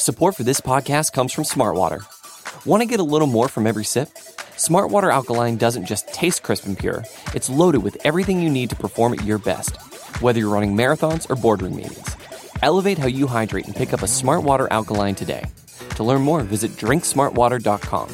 Support for this podcast comes from Smartwater. Want to get a little more from every sip? Smartwater Alkaline doesn't just taste crisp and pure, it's loaded with everything you need to perform at your best, whether you're running marathons or boardroom meetings. Elevate how you hydrate and pick up a Smartwater Alkaline today. To learn more, visit drinksmartwater.com.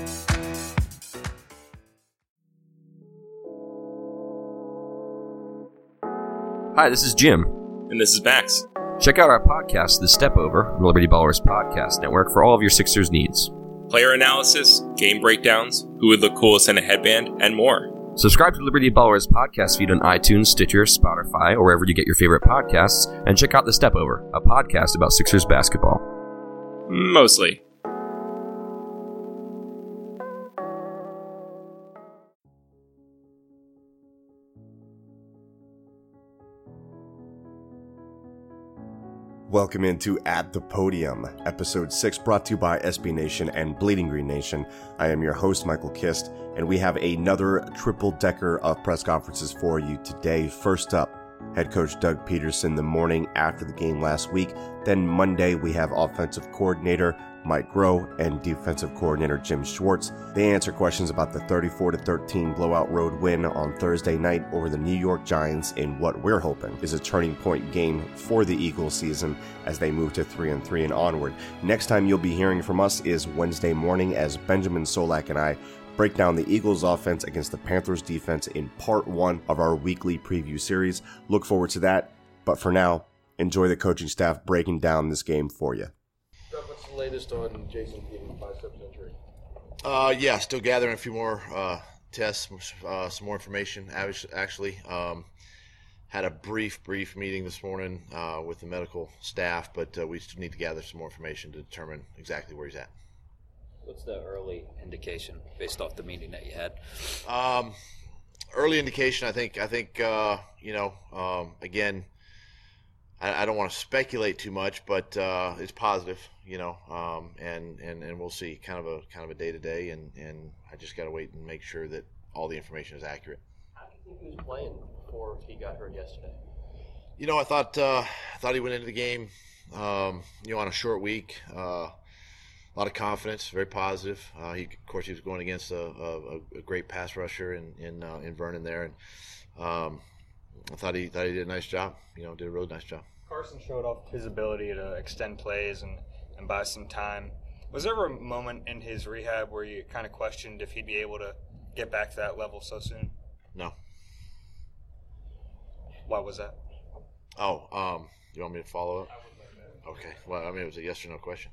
Hi, this is Jim. And this is Max. Check out our podcast, The Step Over, the Liberty Ballers Podcast Network, for all of your Sixers needs. Player analysis, game breakdowns, who would look coolest in a headband, and more. Subscribe to Liberty Ballers podcast feed on iTunes, Stitcher, Spotify, or wherever you get your favorite podcasts, and check out The Step Over, a podcast about Sixers basketball. Mostly. Welcome into At the Podium, Episode 6, brought to you by SB Nation and Bleeding Green Nation. I am your host, Michael Kist, and we have another triple-decker of press conferences for you today. First up, head coach Doug Peterson the morning after the game last week. Then Monday, we have offensive coordinator Mike Groh and defensive coordinator Jim Schwartz. They answer questions about the 34-13 blowout road win on Thursday night over the New York Giants in what we're hoping is a turning point game for the Eagles season as they move to 3-3 and onward. Next time you'll be hearing from us is Wednesday morning as Benjamin Solak and I break down the Eagles offense against the Panthers defense in part 1 of our weekly preview series. Look forward to that, but for now, enjoy the coaching staff breaking down this game for you. What's the latest on Jason Peters' biceps injury? Still gathering a few more tests, some more information. Actually, had a brief meeting this morning with the medical staff, but we still need to gather some more information to determine exactly where he's at. What's the early indication based off the meeting that you had? Early indication, I think. Again, I don't want to speculate too much, but it's positive, and we'll see. Kind of a day to day, and I just got to wait and make sure that all the information is accurate. How do you think he was playing before he got hurt yesterday? I thought he went into the game, on a short week. A lot of confidence, very positive. Of course, he was going against a great pass rusher in Vernon there, and I thought he did a nice job. Did a really nice job. Carson showed off his ability to extend plays and buy some time. Was there ever a moment in his rehab where you kind of questioned if he'd be able to get back to that level so soon? No. Why was that? You want me to follow up? Okay. Well, it was a yes or no question.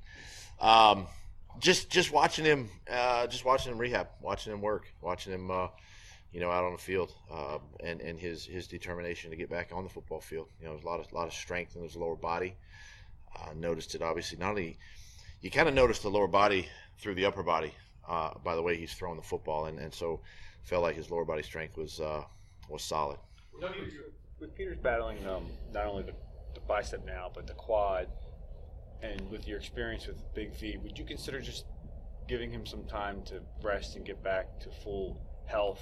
Just watching him rehab, watching him work, watching him, out on the field, and his determination to get back on the football field. There's a lot of strength in his lower body. Noticed it obviously. Not only you kind of noticed the lower body through the upper body by the way he's throwing the football, and so felt like his lower body strength was solid. With Peters battling not only the bicep now, but the quad, and with your experience with Big V, would you consider just giving him some time to rest and get back to full health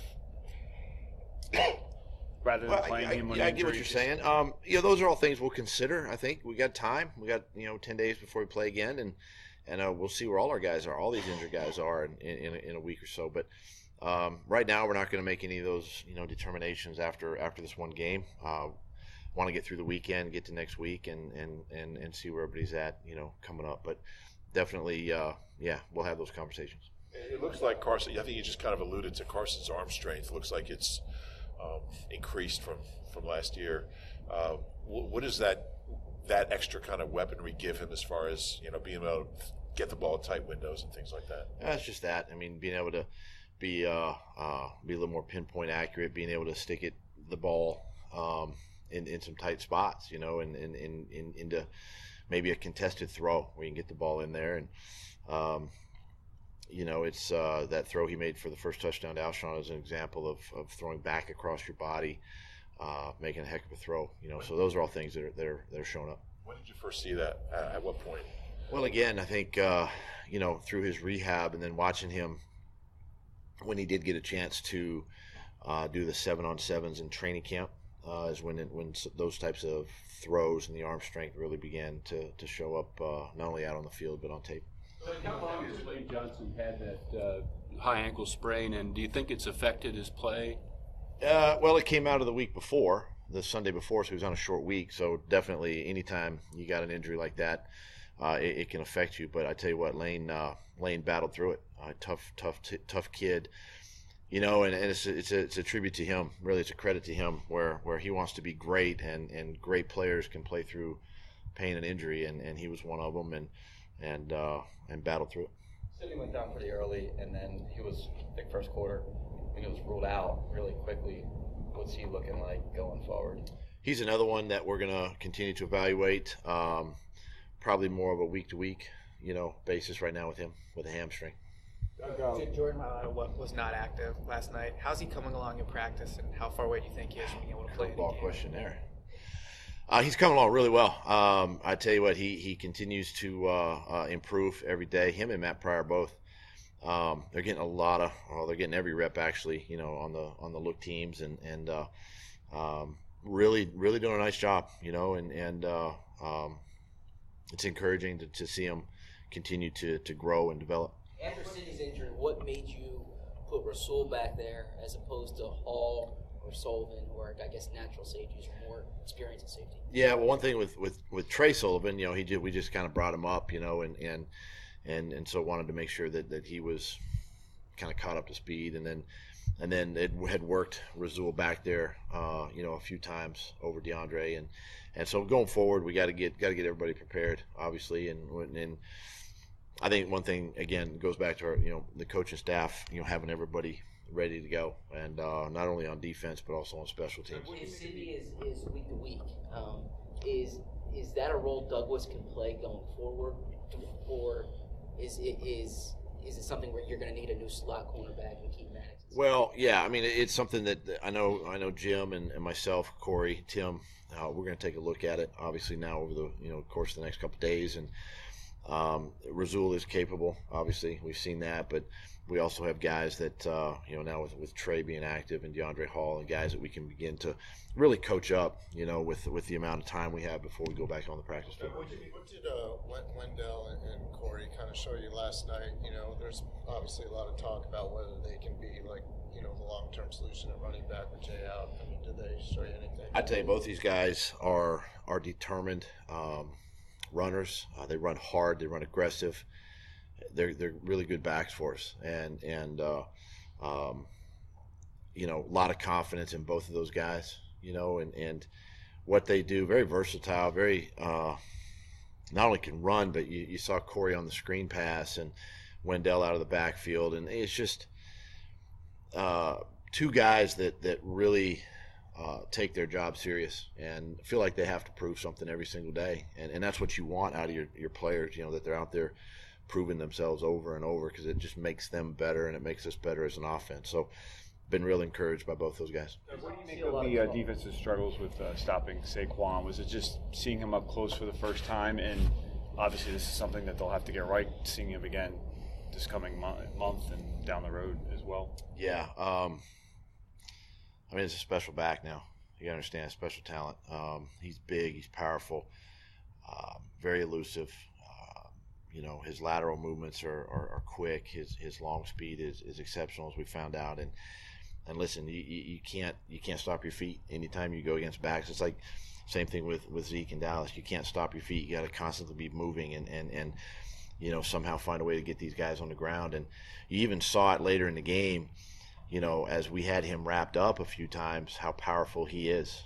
rather than playing him on I get what you're saying. Those are all things we'll consider. I think we got time. We got 10 days before we play again, and we'll see where all our guys are, all these injured guys are in a week or so. But right now, we're not going to make any of those determinations after this one game. Want to get through the weekend, get to next week, and see where everybody's at, coming up. But definitely, we'll have those conversations. It looks like Carson, I think you just kind of alluded to Carson's arm strength. It looks like it's increased from last year. What does that extra kind of weaponry give him as far as, being able to get the ball in tight windows and things like that? It's just that. Being able to be a little more pinpoint accurate, being able to stick the ball in some tight spots, and into maybe a contested throw where you can get the ball in there. And, it's that throw he made for the first touchdown to Alshon is an example of throwing back across your body, making a heck of a throw. So those are all things that are showing up. When did you first see that? At what point? Well, again, I think, through his rehab and then watching him when he did get a chance to do the 7-on-7s in training camp, is when those types of throws and the arm strength really began to show up, not only out on the field but on tape. How long has Lane Johnson had that high ankle sprain, and do you think it's affected his play? Well, it came out of the week before, the Sunday before, so he was on a short week. So definitely, anytime you got an injury like that, it can affect you. But I tell you what, Lane battled through it. Tough kid, you know, and it's a tribute to him. Really, it's a credit to him where he wants to be great, and great players can play through pain and injury, and he was one of them, and battled through it. Sidney went down pretty early, and then he was, I think, first quarter, and he was ruled out really quickly. What's he looking like going forward? He's another one that we're going to continue to evaluate, probably more of a week-to-week, basis right now with him, with a hamstring. Jordan Mailata was not active last night. How's he coming along in practice, and how far away do you think he is from being able to play? Ball question there. He's coming along really well. I tell you what, he continues to improve every day. Him and Matt Pryor both. They're getting they're getting every rep actually, on the look teams, and really doing a nice job, and it's encouraging to see them continue to grow and develop. After Sidney's injury, what made you put Rasul back there as opposed to Hall or Sullivan, or I guess natural safeties or more experienced in safety? Yeah, well, one thing with Trey Sullivan, we just kind of brought him up, and so wanted to make sure that he was kind of caught up to speed, and then it had worked Rasul back there, a few times over DeAndre, and so going forward, we got to get everybody prepared, obviously, and I think one thing again goes back to our, the coaching staff, having everybody ready to go, and not only on defense but also on special teams. If Sidney is week to week, is that a role Douglas can play going forward, or is it something where you're going to need a new slot cornerback and keep Maddox? Well, yeah, I mean it's something that I know Jim and myself, Corey, Tim, we're going to take a look at it. Obviously now over the course of the next couple of days, and Rasul is capable. Obviously, we've seen that, but we also have guys that now with Trey being active and DeAndre Hall, and guys that we can begin to really coach up, with the amount of time we have before we go back on the practice field. What did Wendell and Corey kind of show you last night? There's obviously a lot of talk about whether they can be like the long-term solution at running back with Jay out. I mean, did they show you anything? I tell you, both these guys are determined runners. They run hard. They run aggressive. They're really good backs for us, and a lot of confidence in both of those guys. And what they do, very versatile, very not only can run, but you saw Corey on the screen pass and Wendell out of the backfield, and it's just two guys that really take their job serious and feel like they have to prove something every single day, and that's what you want out of your players, that they're out there proving themselves over and over, because it just makes them better and it makes us better as an offense. So been real encouraged by both those guys. What do you make of the defensive struggles with stopping Saquon? Was it just seeing him up close for the first time, and obviously this is something that they'll have to get right, seeing him again this coming month and down the road as well? Yeah, it's a special back now. You gotta understand, special talent. He's big, he's powerful, very elusive. His lateral movements are quick. His long speed is exceptional, as we found out. And listen, you can't stop your feet anytime you go against backs. It's like same thing with Zeke and Dallas. You can't stop your feet. You got to constantly be moving and somehow find a way to get these guys on the ground. And you even saw it later in the game, as we had him wrapped up a few times, how powerful he is.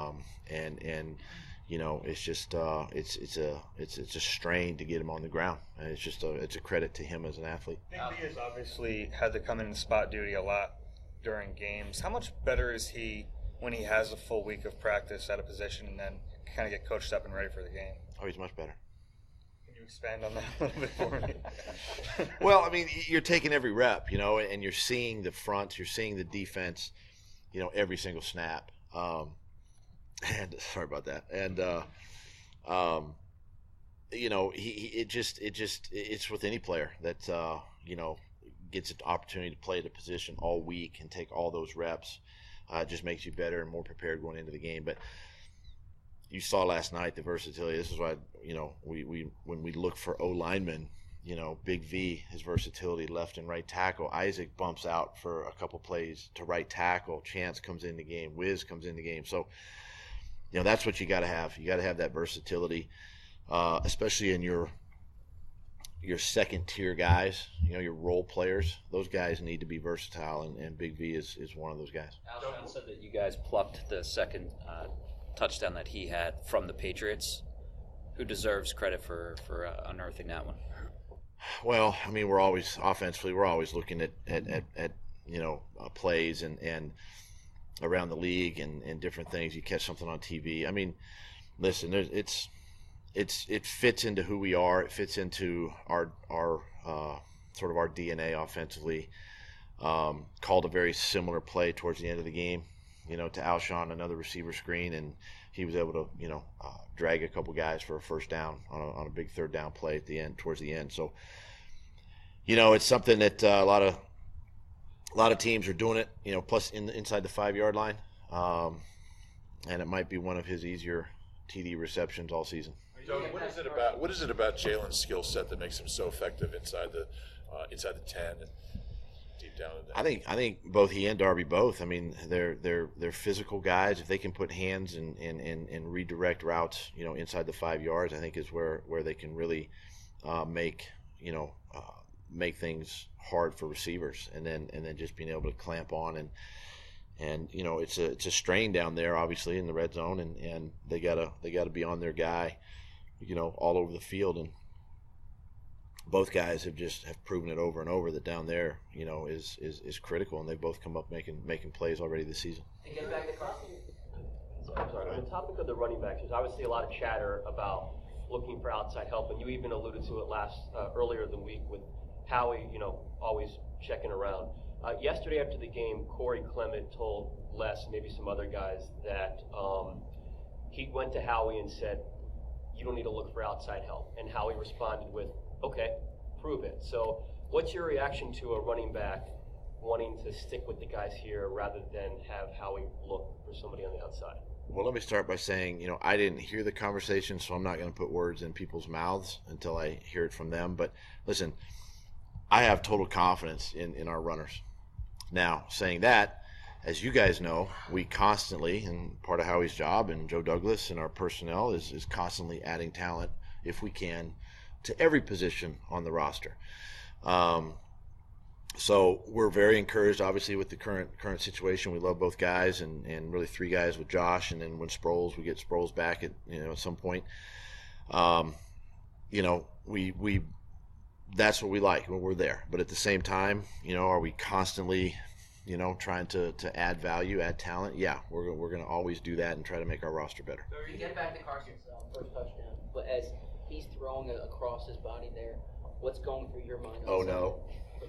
It's just it's a strain to get him on the ground, and it's a credit to him as an athlete. Big B has obviously had to come in and spot duty a lot during games. How much better is he when he has a full week of practice at a position and then kind of get coached up and ready for the game? Oh, he's much better. Can you expand on that a little bit for me? Well, you're taking every rep, and you're seeing the front, you're seeing the defense, every single snap. And sorry about that. And it's with any player that gets an opportunity to play the position all week and take all those reps. It just makes you better and more prepared going into the game. But you saw last night the versatility. This is why, we when we look for O-linemen, Big V, his versatility, left and right tackle. Isaac bumps out for a couple plays to right tackle. Chance comes in the game. Wiz comes in the game. So, that's what you got to have. You got to have that versatility, especially in your second tier guys, your role players. Those guys need to be versatile, and Big V is one of those guys. Alshon said that you guys plucked the second touchdown that he had from the Patriots. Who deserves credit for unearthing that one? Well, I mean, we're always looking at plays and around the league and different things. You catch something on TV. I mean, listen, it fits into who we are. It fits into our sort of our DNA offensively. Called a very similar play towards the end of the game, to Alshon, another receiver screen, and he was able to, drag a couple guys for a first down on a big third down play at the end, towards the end. So, it's something that a lot of teams are doing it, plus inside the 5-yard line, and it might be one of his easier TD receptions all season. So what is it about Jalen's skill set that makes him so effective inside the 10 and deep down in there? I think both he and Darby both. I mean, they're physical guys. If they can put hands and redirect routes, inside the 5 yards, I think is where they can really make things hard for receivers, and then just being able to clamp on and it's a strain down there, obviously, in the red zone, and they gotta be on their guy, all over the field, and both guys have proven it over and over that down there, is critical, and they've both come up making plays already this season. Sorry. On the topic of the running backs, there's obviously a lot of chatter about looking for outside help, and you even alluded to it earlier in the week with Howie, always checking around. Yesterday after the game, Corey Clement told Les and maybe some other guys that he went to Howie and said, "You don't need to look for outside help." And Howie responded with, "Okay, prove it." So what's your reaction to a running back wanting to stick with the guys here rather than have Howie look for somebody on the outside? Well, let me start by saying, I didn't hear the conversation, so I'm not going to put words in people's mouths until I hear it from them. But listen, I have total confidence in our runners. Now, saying that, as you guys know, we constantly, and part of Howie's job and Joe Douglas and our personnel is constantly adding talent, if we can, to every position on the roster. So we're very encouraged, obviously, with the current situation. We love both guys, and really 3 guys with Josh, and then when we get Sproles back at some point. We that's what we like when we're there. But at the same time, are we constantly, trying to add value, add talent? Yeah, we're going to always do that and try to make our roster better. To get back to Carson's first touchdown, but as he's throwing it across his body there, what's going through your mind? Oh, no.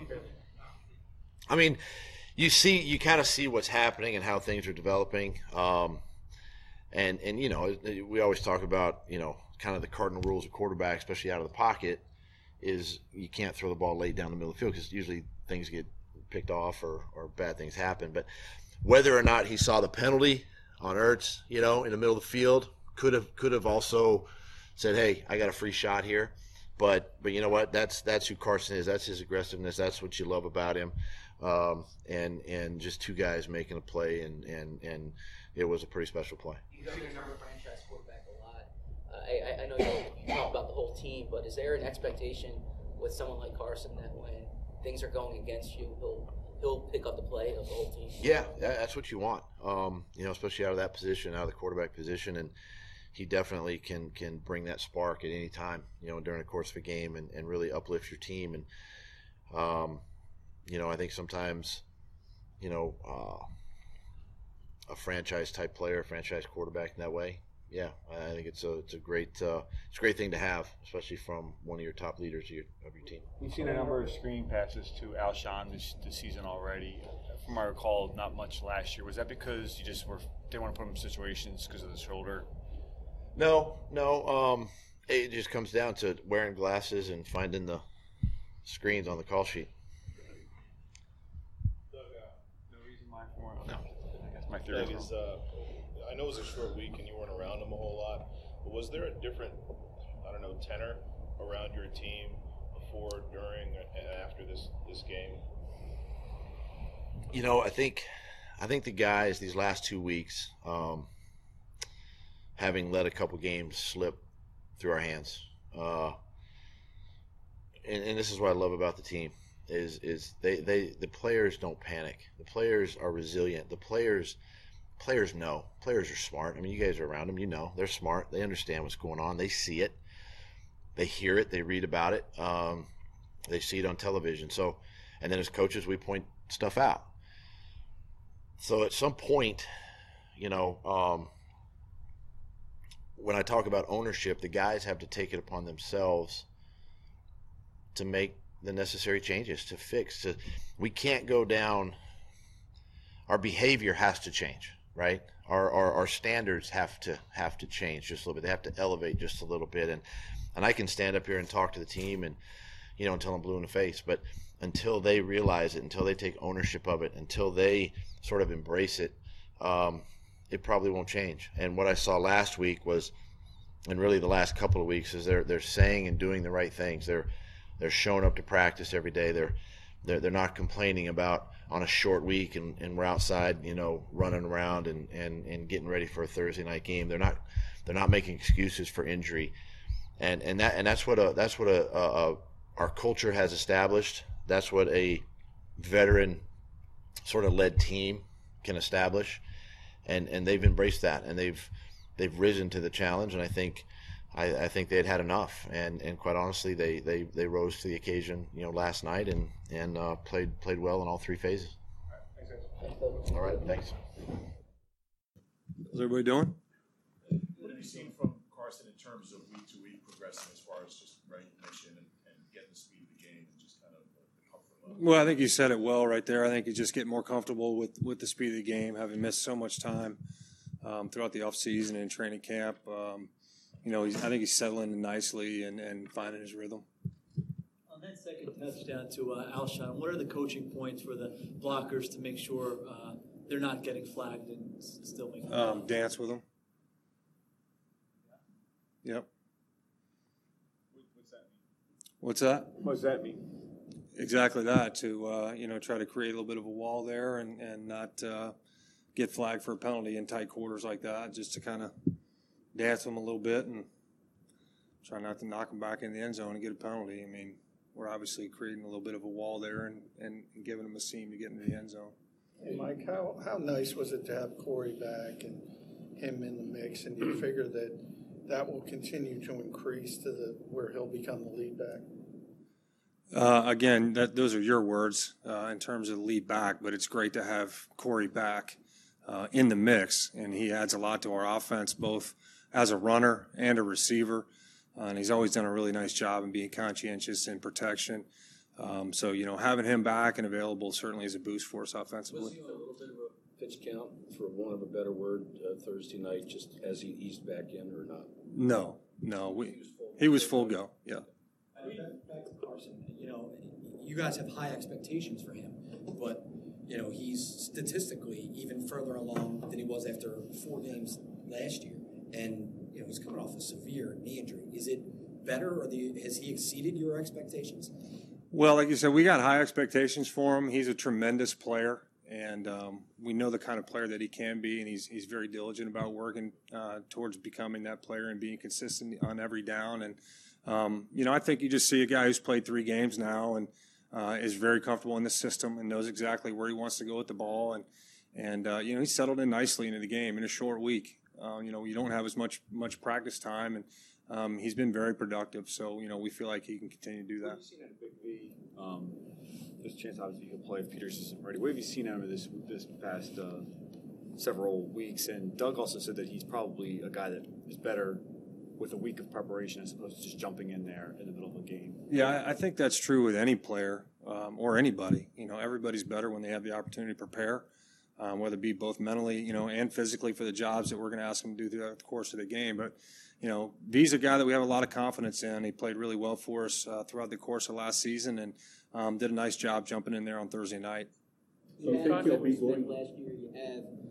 I mean, you kind of see what's happening and how things are developing. And we always talk about, kind of the cardinal rules of quarterback, especially out of the pocket, is you can't throw the ball late down the middle of the field because usually things get picked off or bad things happen. But whether or not he saw the penalty on Ertz, in the middle of the field, could have also said, "Hey, I got a free shot here." But you know what? That's who Carson is. That's his aggressiveness. That's what you love about him. And just 2 guys making a play, and it was a pretty special play. You guys remember franchise quarterback a lot. I know you talk about the whole team, but is there an expectation with someone like Carson that when things are going against you, he'll pick up the play of the whole team? Yeah, that's what you want. Especially out of that position, out of the quarterback position, and he definitely can bring that spark at any time, during the course of a game, and really uplift your team. And I think sometimes, a franchise type player, a franchise quarterback in that way. Yeah, I think it's a great thing to have, especially from one of your top leaders of your team. We've seen a number of screen passes to Alshon this season already. From what I recall, not much last year. Was that because you just didn't want to put him in situations because of the shoulder? No. It just comes down to wearing glasses and finding the screens on the call sheet. No reason why for it. No. my theory Doug, is I know it was a short week and you weren't around him a whole lot, but was there a different, tenor around your team before, during, and after this game? I think the guys these last 2 weeks, having let a couple games slip through our hands, and this is what I love about the team is the players don't panic. The players are resilient. The players know. Players are smart. I mean, you guys are around them. You know, they're smart. They understand what's going on. They see it. They hear it. They read about it. They see it on television. So, and then as coaches, we point stuff out. So at some point, when I talk about ownership, the guys have to take it upon themselves to make the necessary changes, to fix. We can't go down. Our behavior has to change, right? Our standards have to change just a little bit. They have to elevate just a little bit. And I can stand up here and talk to the team and, until I'm blue in the face. But until they realize it, until they take ownership of it, until they sort of embrace it, it probably won't change. And what I saw last week was, and really the last couple of weeks, is they're saying and doing the right things. They're showing up to practice every day. They're not complaining about on a short week and we're outside, running around and getting ready for a Thursday night game. They're not making excuses for injury, and that's what our culture has established. That's what a veteran sort of led team can establish, and they've embraced that, and they've risen to the challenge. And I think they had enough, and quite honestly, they rose to the occasion, last night and played well in all three phases. All right, thanks. How's everybody doing? What have you seen from Carson in terms of week-to-week progressing as far as just recognition and getting the speed of the game and just kind of the comfort level? Well, I think you said it well right there. I think you just get more comfortable with the speed of the game, having missed so much time throughout the offseason and training camp. I think he's settling in nicely and finding his rhythm. On that second touchdown to Alshon, what are the coaching points for the blockers to make sure they're not getting flagged and still making dance with them. Yep. What's that mean? What's that? What does that mean? Exactly that, to try to create a little bit of a wall there and not get flagged for a penalty in tight quarters like that, just to kind of dance them a little bit and try not to knock them back in the end zone and get a penalty. I mean, we're obviously creating a little bit of a wall there and giving them a seam to get into the end zone. Hey, Mike, how nice was it to have Corey back and him in the mix, and do you figure that will continue to increase to where he'll become the lead back? Again, those are your words in terms of the lead back, but it's great to have Corey back in the mix, and he adds a lot to our offense, both as a runner and a receiver, and he's always done a really nice job in being conscientious in protection. So, having him back and available certainly is a boost for us offensively. Was he on a little bit of a pitch count, for want of a better word, Thursday night, just as he eased back in, or not? No. He was full go, yeah. Back to Carson, you guys have high expectations for him, but, he's statistically even further along than he was after 4 games last year. And, he's coming off a severe knee injury. Is it better, or has he exceeded your expectations? Well, like you said, we got high expectations for him. He's a tremendous player, and we know the kind of player that he can be, and he's very diligent about working towards becoming that player and being consistent on every down. And, I think you just see a guy who's played 3 games now and is very comfortable in the system and knows exactly where he wants to go with the ball. And he's settled in nicely into the game in a short week. You don't have as much practice time, and he's been very productive. So, we feel like he can continue to do that. What have you seen out of Big V? There's a chance, obviously, you can play if Peters isn't ready. What have you seen out of this past several weeks? And Doug also said that he's probably a guy that is better with a week of preparation as opposed to just jumping in there in the middle of a game. Yeah, I think that's true with any player or anybody. Everybody's better when they have the opportunity to prepare. Whether it be both mentally, and physically for the jobs that we're going to ask him to do throughout the course of the game. But, V's a guy that we have a lot of confidence in. He played really well for us throughout the course of last season and did a nice job jumping in there on Thursday night. So you think he'll be going last year? You have, or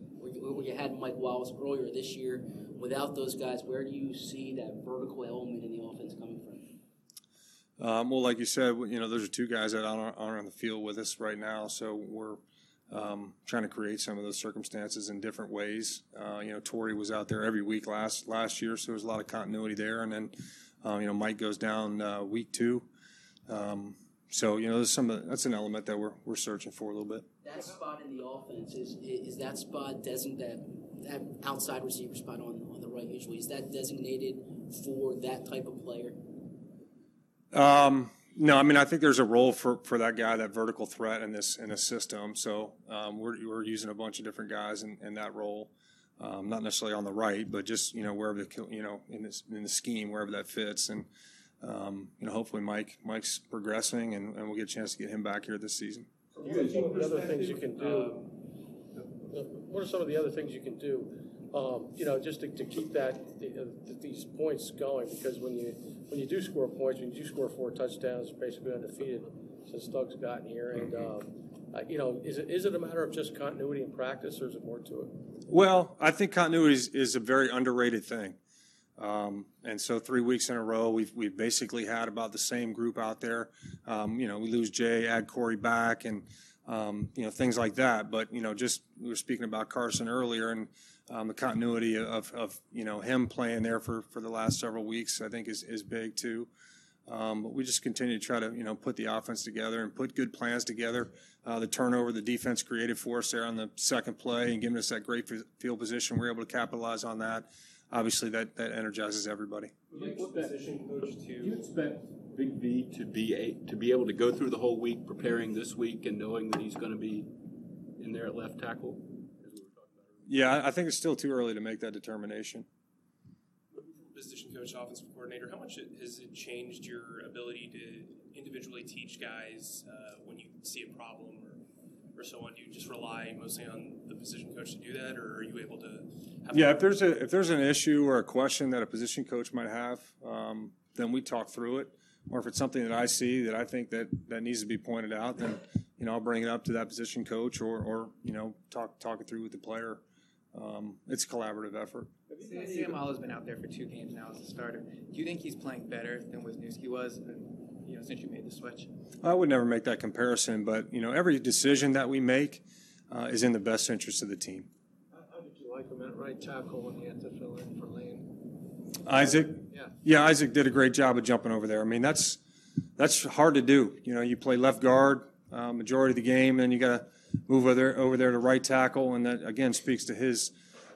where you had Mike Wallace earlier this year. Without those guys, where do you see that vertical element in the offense coming from? Well, like you said, those are two guys that aren't on the field with us right now, so we're trying to create some of those circumstances in different ways. Torrey was out there every week last year, so there was a lot of continuity there. And then, Mike goes down week 2. So there's that's an element that we're searching for a little bit. That spot in the offense is that spot that outside receiver spot on the right usually, is that designated for that type of player? No, I mean, I think there's a role for that guy, that vertical threat in this system. So we're using a bunch of different guys in that role, not necessarily on the right, but just wherever in the scheme, wherever that fits. And hopefully Mike's progressing, and we'll get a chance to get him back here this season. What are some of the other things you can do? What are some of the other things you can do? Just to keep these points going, because when you do score points, when you do score 4 touchdowns, basically undefeated since Doug's gotten here, and is it a matter of just continuity in practice, or is it more to it? Well, I think continuity is a very underrated thing, and so 3 weeks in a row, we've basically had about the same group out there. We lose Jay, add Corey back, and things like that. But just we were speaking about Carson earlier, and the continuity of him playing there for the last several weeks, I think is big too. But we just continue to try to put the offense together and put good plans together. The turnover the defense created for us there on the second play and giving us that great field position, we're able to capitalize on that. Obviously, that energizes everybody. Do you expect Big V to be able to go through the whole week preparing this week and knowing that he's going to be in there at left tackle? Yeah, I think it's still too early to make that determination. Position coach, offensive coordinator, how much has it changed your ability to individually teach guys when you see a problem or so on? Do you just rely mostly on the position coach to do that, or are you able to have if there's an issue or a question that a position coach might have, then we talk through it. Or if it's something that I see that I think that needs to be pointed out, then I'll bring it up to that position coach or talk it through with the player. It's a collaborative effort. Sam Allah's been out there for 2 games now as a starter. Do you think he's playing better than Wisniewski was, since you made the switch? I would never make that comparison, but every decision that we make is in the best interest of the team. How did you like him at right tackle when he had to fill in for Lane? Isaac? Yeah, Isaac did a great job of jumping over there. I mean, that's hard to do. You play left guard majority of the game, and you got to move over there to right tackle, and that, again, speaks to his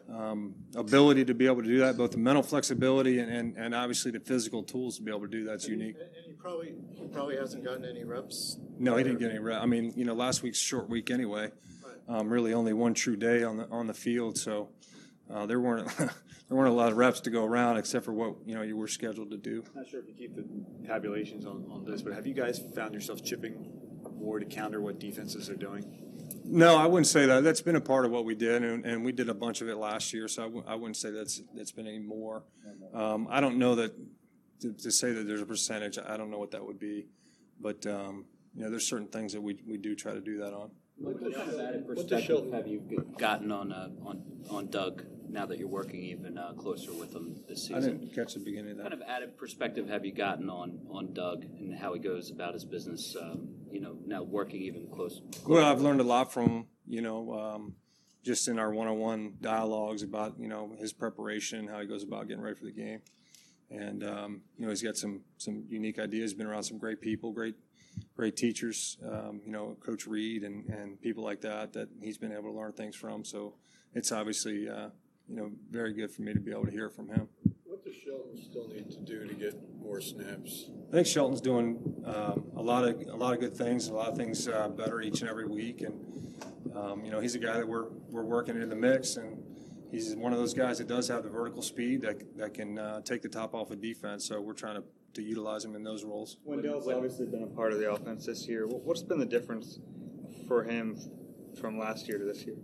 ability to be able to do that, both the mental flexibility and obviously the physical tools to be able to do that's unique. And he probably hasn't gotten any reps. No, he didn't get any reps. I mean, last week's short week anyway. Really only one true day on the field, so there weren't a lot of reps to go around except for what you were scheduled to do. Not sure if you keep the tabulations on this, but have you guys found yourselves chipping more to counter what defenses are doing? No, I wouldn't say that. That's been a part of what we did, and we did a bunch of it last year, so I wouldn't say that's been any more. I don't know that to say that there's a percentage. I don't know what that would be, but there's certain things that we do try to do that on. What kind of added perspective have you gotten on Doug now that you're working even closer with him this season? I didn't catch the beginning of that. What kind of added perspective have you gotten on Doug and how he goes about his business, now working even closer? Well, I've learned a lot from him, just in our one-on-one dialogues about, his preparation, how he goes about getting ready for the game. And, he's got some unique ideas, been around some great people, great teachers, Coach Reed and people like that he's been able to learn things from. So it's obviously, very good for me to be able to hear from him. What does Shelton still need to do to get more snaps? I think Shelton's doing a lot of good things, a lot of things better each and every week. And, he's a guy that we're working into the mix, and he's one of those guys that does have the vertical speed that can take the top off of defense. So we're trying to utilize him in those roles. Wendell's obviously been a part of the offense this year. What's been the difference for him from last year to this year?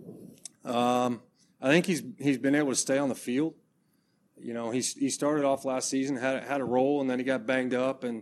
I think he's been able to stay on the field. He started off last season, had a role, and then he got banged up, and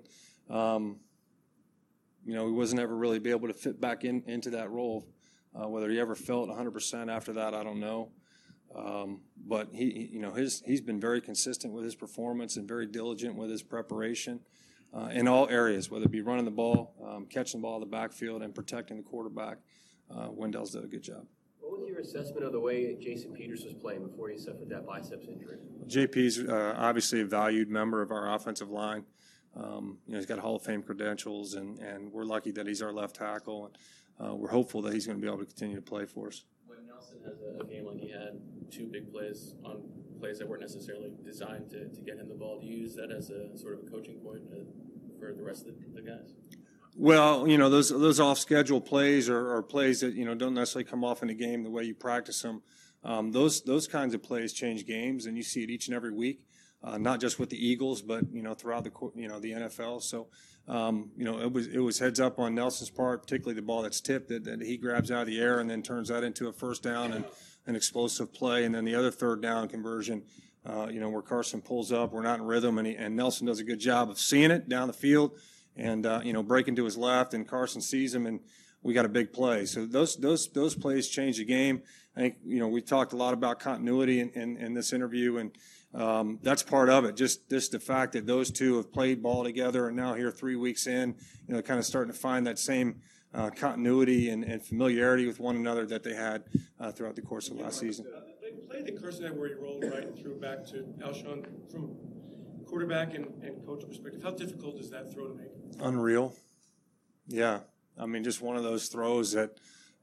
he wasn't ever really be able to fit back into that role. Whether he ever felt 100% after that, I don't know. But he's been very consistent with his performance and very diligent with his preparation in all areas, whether it be running the ball, catching the ball in the backfield, and protecting the quarterback. Wendell's done a good job. What was your assessment of the way Jason Peters was playing before he suffered that biceps injury? JP's obviously a valued member of our offensive line. He's got Hall of Fame credentials, and we're lucky that he's our left tackle, and we're hopeful that he's going to be able to continue to play for us. When Nelson has a game like he had, 2 big plays on plays that weren't necessarily designed to get him the ball, do you use that as a sort of a coaching point for the rest of the guys? Well, those off-schedule plays are plays that, don't necessarily come off in a game the way you practice them. Those kinds of plays change games, and you see it each and every week, not just with the Eagles, but, throughout the NFL. So, it was heads up on Nelson's part, particularly the ball that's tipped that he grabs out of the air and then turns that into a first down and an explosive play. And then the other third down conversion, where Carson pulls up, we're not in rhythm, and Nelson does a good job of seeing it down the field and, breaking to his left, and Carson sees him, and we got a big play. So those plays change the game. I think, we talked a lot about continuity in this interview, and that's part of it. Just the fact that those two have played ball together and now here 3 weeks in, kind of starting to find that same continuity and familiarity with one another that they had throughout the course of last season. They played the Carson had where he rolled right and threw back to Alshon from quarterback and coach perspective. How difficult is that throw to make? Unreal. Yeah. I mean, just one of those throws that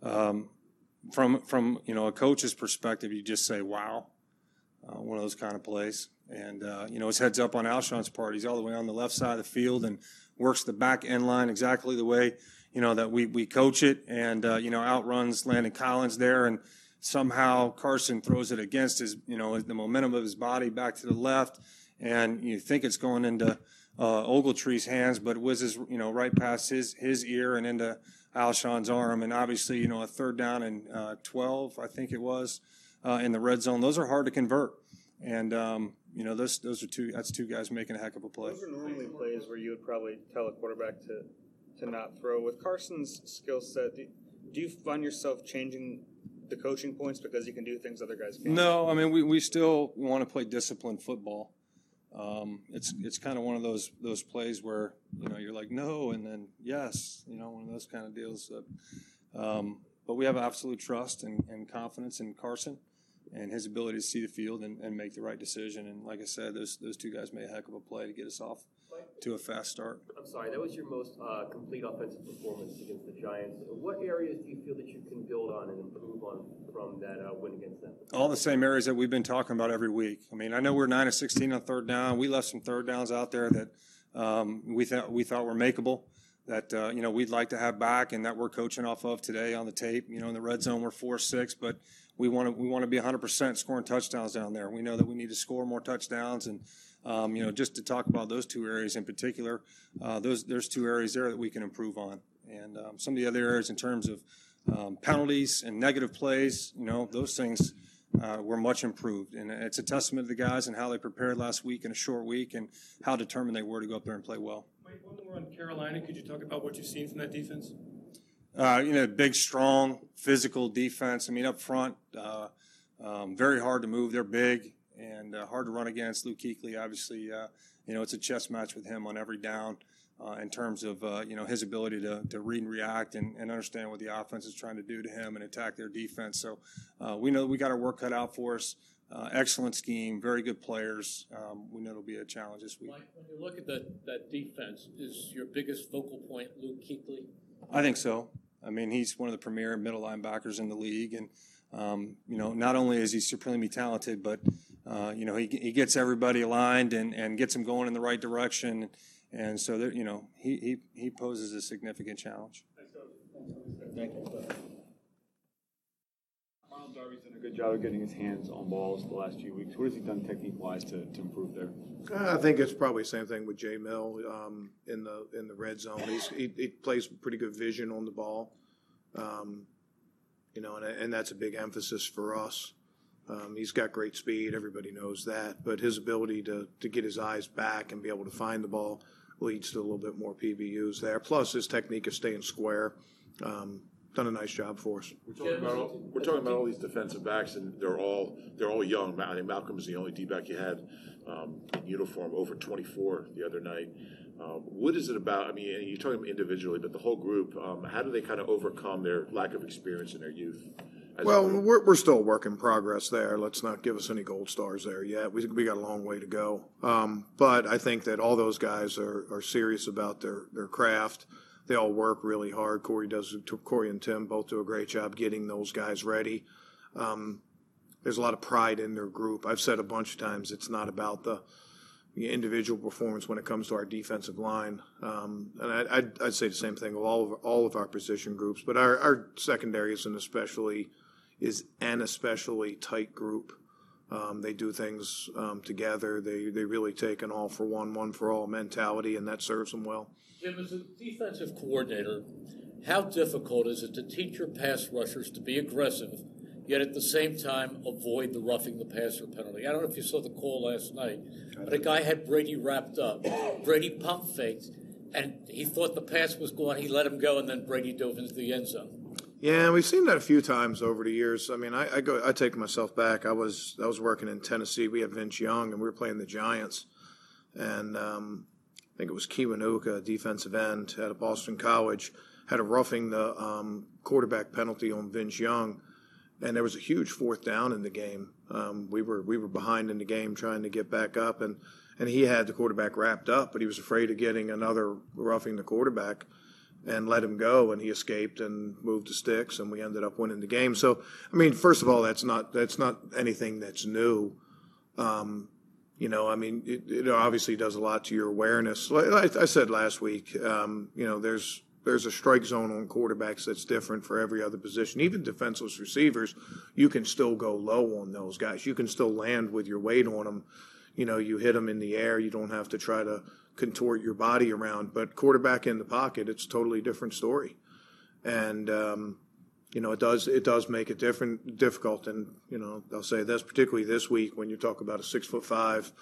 from a coach's perspective, you just say, wow, one of those kind of plays. And, it's heads up on Alshon's part. He's all the way on the left side of the field and works the back end line exactly the way, that we coach it, and, outruns Landon Collins there. And somehow Carson throws it against his, the momentum of his body back to the left. And you think it's going into Ogletree's hands, but it whizzes, right past his ear and into Alshon's arm. And obviously, a third down and 12, I think it was, in the red zone. Those are hard to convert. And, those are that's two guys making a heck of a play. Those are normally plays where you would probably tell a quarterback to not throw. With Carson's skill set, do you find yourself changing the coaching points because he can do things other guys can't? No, I mean, we still want to play disciplined football. It's kind of one of those plays where, you're like, no, and then yes, one of those kind of deals. But we have absolute trust and confidence in Carson and his ability to see the field and make the right decision. And like I said, those two guys made a heck of a play to get us off to a fast start. I'm sorry, that was your most complete offensive performance against the Giants. What areas do you feel that you can build on and improve on from that win against them? All the same areas that we've been talking about every week. I mean, I know we're 9 of 16 on third down. We left some third downs out there that we thought were makeable, that we'd like to have back, and that we're coaching off of today on the tape. In the red zone we're 4-6, but we want to be 100% scoring touchdowns down there. We know that we need to score more touchdowns, and just to talk about those two areas in particular, there's two areas there that we can improve on. And some of the other areas in terms of penalties and negative plays, those things were much improved. And it's a testament to the guys and how they prepared last week in a short week and how determined they were to go up there and play well. Mike, one more on Carolina. Could you talk about what you've seen from that defense? Big, strong, physical defense. I mean, up front, very hard to move. They're big and hard to run against. Luke Kuechly, obviously, it's a chess match with him on every down in terms of, his ability to read and react and understand what the offense is trying to do to him and attack their defense. So we know we got our work cut out for us. Excellent scheme, very good players. We know it'll be a challenge this week. Mike, when you look at that defense, is your biggest focal point Luke Kuechly? I think so. I mean, he's one of the premier middle linebackers in the league, and not only is he supremely talented, but he gets everybody aligned and gets them going in the right direction, and so there, he poses a significant challenge. Thank you. Ronald Darby's done a good job of getting his hands on balls the last few weeks. What has he done technique-wise to improve there? I think it's probably the same thing with Jay Mill in the red zone. He plays pretty good vision on the ball, and that's a big emphasis for us. He's got great speed, everybody knows that, but his ability to get his eyes back and be able to find the ball leads to a little bit more PBUs there. Plus, his technique of staying square. done a nice job for us. We're talking about all these defensive backs, and they're all young. I think Malcolm is the only D-back you had in uniform, over 24 the other night. What is it about? I mean, you're talking individually, but the whole group. How do they kind of overcome their lack of experience in their youth? Well, we're still a work in progress there. Let's not give us any gold stars there yet. We got a long way to go. But I think that all those guys are serious about their craft. They all work really hard. Corey and Tim both do a great job getting those guys ready. There's a lot of pride in their group. I've said a bunch of times it's not about the individual performance when it comes to our defensive line. And I'd say the same thing of all of our position groups. But our secondary is an especially tight group. They do things together. They really take an all-for-one, one-for-all mentality, and that serves them well. Jim, as a defensive coordinator, how difficult is it to teach your pass rushers to be aggressive, yet at the same time avoid the roughing the passer penalty? I don't know if you saw the call last night, but a guy had Brady wrapped up. Brady pump faked, and he thought the pass was gone. He let him go, and then Brady dove into the end zone. Yeah, we've seen that a few times over the years. I mean, I take myself back. I was working in Tennessee. We had Vince Young, and we were playing the Giants, and I think it was Kiwanuka, defensive end out of Boston College, had a roughing the quarterback penalty on Vince Young, and there was a huge fourth down in the game. We were behind in the game trying to get back up, and he had the quarterback wrapped up, but he was afraid of getting another roughing the quarterback and let him go, and he escaped and moved the sticks, and we ended up winning the game. So, I mean, first of all, that's not anything that's new. I mean, it obviously does a lot to your awareness. Like I said last week, there's a strike zone on quarterbacks that's different for every other position. Even defenseless receivers, you can still go low on those guys. You can still land with your weight on them. You hit them in the air. You don't have to try to contort your body around. But quarterback in the pocket, it's a totally different story. And, it does make it difficult. And, I'll say this, particularly this week when you talk about a 6'5",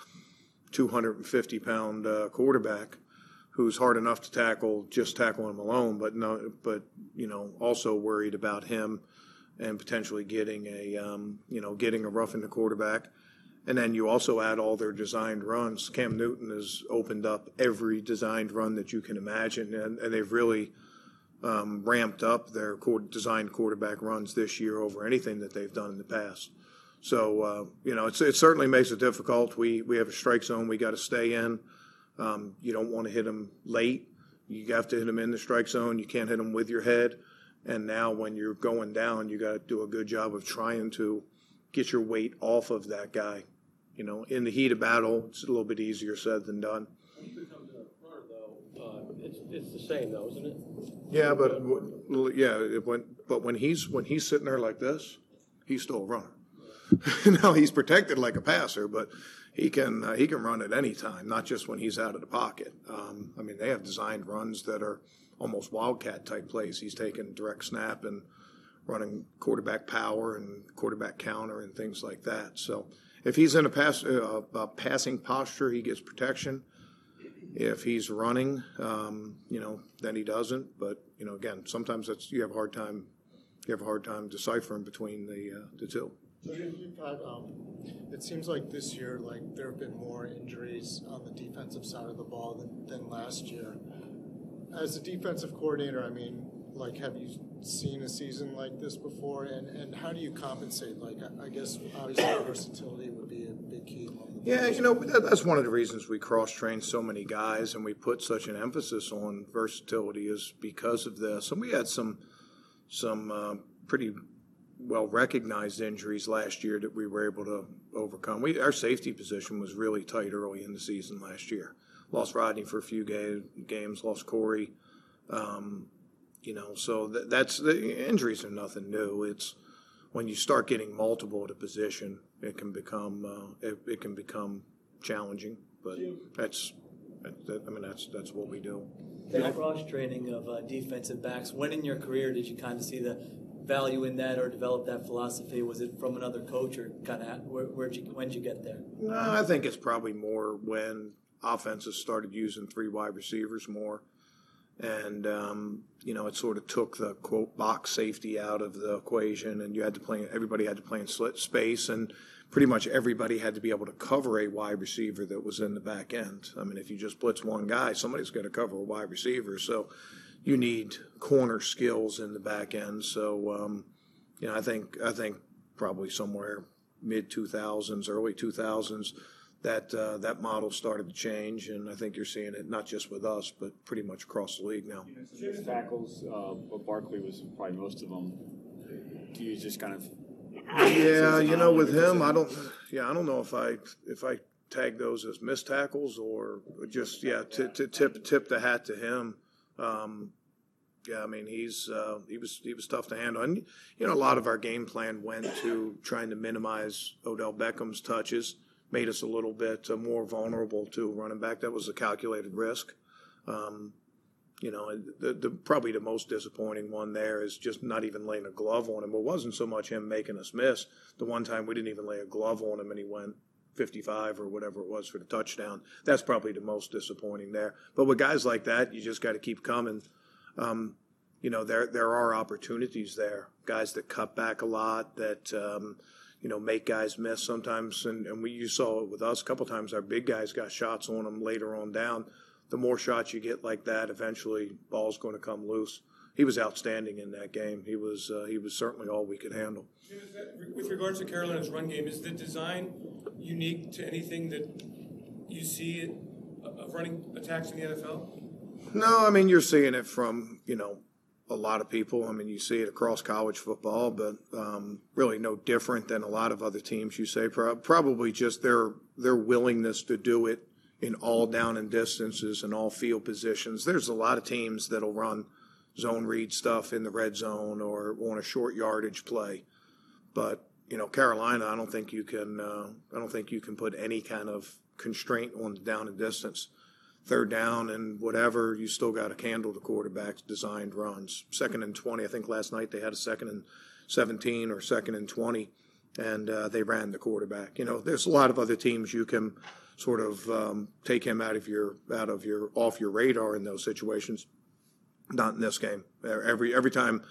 250-pound quarterback who's hard enough to tackle him alone, but also worried about him and potentially getting a rough in the quarterback. And then you also add all their designed runs. Cam Newton has opened up every designed run that you can imagine, and they've really ramped up their designed quarterback runs this year over anything that they've done in the past. So, it certainly makes it difficult. We have a strike zone we got to stay in. You don't want to hit them late. You have to hit them in the strike zone. You can't hit them with your head. And now when you're going down, you got to do a good job of trying to get your weight off of that guy. In the heat of battle, it's a little bit easier said than done. When he becomes a runner, though, it's the same, though, isn't it? Yeah, but when he's sitting there like this, he's still a runner. Now he's protected like a passer, but he can run at any time, not just when he's out of the pocket. They have designed runs that are almost wildcat type plays. He's taking direct snap and running quarterback power and quarterback counter and things like that. So if he's in a passing posture, he gets protection. If he's running, then he doesn't. But again, sometimes you have a hard time deciphering between the two. So you've had, it seems like this year, there have been more injuries on the defensive side of the ball than last year. As a defensive coordinator, have you seen a season like this before? And how do you compensate? I guess obviously versatility would be a big key. Yeah, that's one of the reasons we cross-train so many guys and we put such an emphasis on versatility is because of this. And we had some pretty well-recognized injuries last year that we were able to overcome. Our safety position was really tight early in the season last year. Lost Rodney for a few games, lost Corey. So that's the injuries are nothing new. It's when you start getting multiple at a position, it can become challenging. But that's what we do. That cross training of defensive backs. When in your career did you kind of see the value in that or develop that philosophy? Was it from another coach or kind of when did you get there? No, I think it's probably more when offenses started using 3 wide receivers more. And, it sort of took the, quote, box safety out of the equation, and everybody had to play in slit space, and pretty much everybody had to be able to cover a wide receiver that was in the back end. I mean, if you just blitz one guy, somebody's going to cover a wide receiver. So you need corner skills in the back end. So, I think probably somewhere mid-2000s, early 2000s, that model started to change, and I think you're seeing it not just with us, but pretty much across the league now. Missed tackles, but Barkley was probably most of them. Do you just kind of? Yeah, with him, I don't know if I tag those as missed tackles or just to tip the hat to him. I mean, he was tough to handle, and a lot of our game plan went to trying to minimize Odell Beckham's touches. Made us a little bit more vulnerable to running back. That was a calculated risk. Probably the most disappointing one there is just not even laying a glove on him. It wasn't so much him making us miss. The one time we didn't even lay a glove on him and he went 55 or whatever it was for the touchdown. That's probably the most disappointing there. But with guys like that, you just got to keep coming. There are opportunities there. Guys that cut back a lot, that make guys miss sometimes, and you saw it with us a couple times. Our big guys got shots on them later on down. The more shots you get like that, eventually ball's going to come loose. He was outstanding in that game. He was certainly all we could handle. With regards to Carolina's run game, is the design unique to anything that you see of running attacks in the NFL? No, I mean, you're seeing it from, a lot of people. I mean, you see it across college football, but really no different than a lot of other teams, you say. Probably just their willingness to do it in all down and distances and all field positions. There's a lot of teams that'll run zone read stuff in the red zone or on a short yardage play. But, Carolina, I don't think you can put any kind of constraint on the down and distance. Third down and whatever, you still got to handle the quarterback's designed runs. 2nd and 20, I think last night they had a 2nd and 17 or 2nd and 20, and they ran the quarterback. There's a lot of other teams you can sort of take him off your radar in those situations. Not in this game. Every time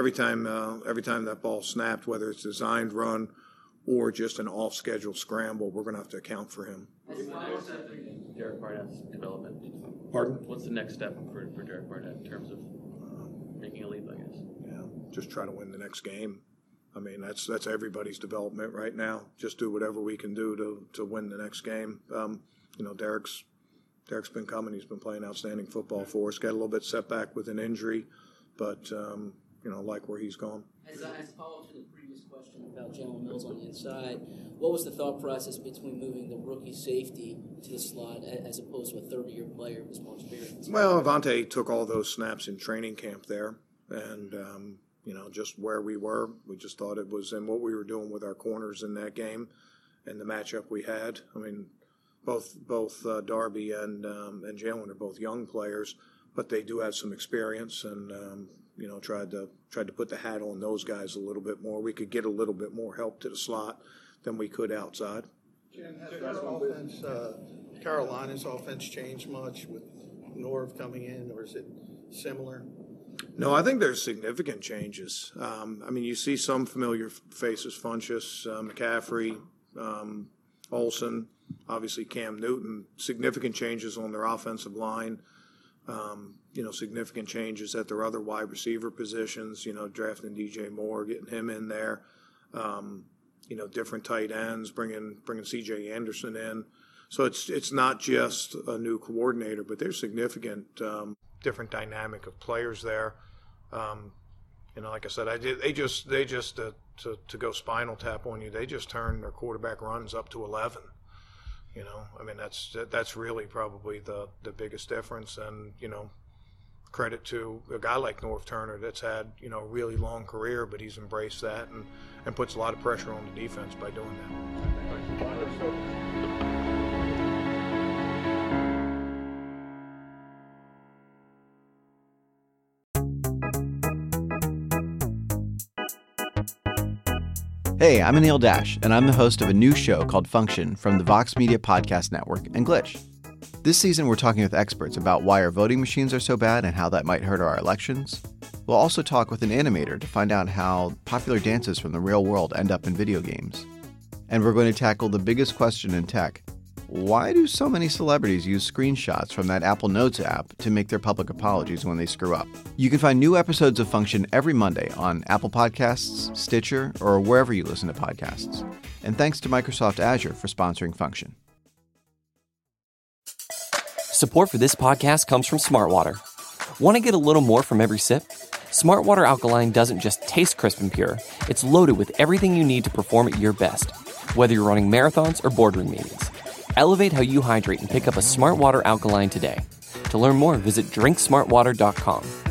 that ball snapped, whether it's designed run or just an off-schedule scramble, we're going to have to account for him. Derek Barnett's development. Pardon? What's the next step for Derek Barnett in terms of making a leap, I guess? Yeah, just try to win the next game. I mean, that's everybody's development right now. Just do whatever we can do to win the next game. Derek's been coming. He's been playing outstanding football for us. Got a little bit setback with an injury, but like where he's gone. As a follow-up to the previous question about Jalen Mills on the inside, what was the thought process between moving the rookie safety to the slot as opposed to a 30-year player with more experience? Well, Avonte took all those snaps in training camp there, and just where we were, we just thought it was, and what we were doing with our corners in that game, and the matchup we had. I mean, both Darby and Jalen are both young players, but they do have some experience, and tried to put the hat on those guys a little bit more. We could get a little bit more help to the slot than we could outside. Has Carolina's offense changed much with Norv coming in, or is it similar? No, I think there's significant changes. You see some familiar faces: Funchess, McCaffrey, Olsen, obviously Cam Newton. Significant changes on their offensive line. Significant changes at their other wide receiver positions, drafting DJ Moore, getting him in there, different tight ends, bringing CJ Anderson in. So it's not just a new coordinator, but there's significant different dynamic of players there. Like I said, they just to go spinal tap on you, they just turned their quarterback runs up to 11. That's really probably the biggest difference. And, credit to a guy like Norv Turner that's had, a really long career, but he's embraced that and puts a lot of pressure on the defense by doing that. Hey, I'm Anil Dash, and I'm the host of a new show called Function from the Vox Media Podcast Network and Glitch. This season, we're talking with experts about why our voting machines are so bad and how that might hurt our elections. We'll also talk with an animator to find out how popular dances from the real world end up in video games. And we're going to tackle the biggest question in tech. Why do so many celebrities use screenshots from that Apple Notes app to make their public apologies when they screw up? You can find new episodes of Function every Monday on Apple Podcasts, Stitcher, or wherever you listen to podcasts. And thanks to Microsoft Azure for sponsoring Function. Support for this podcast comes from Smartwater. Want to get a little more from every sip? Smartwater Alkaline doesn't just taste crisp and pure, it's loaded with everything you need to perform at your best, whether you're running marathons or boardroom meetings. Elevate how you hydrate and pick up a Smartwater Alkaline today. To learn more, visit drinksmartwater.com.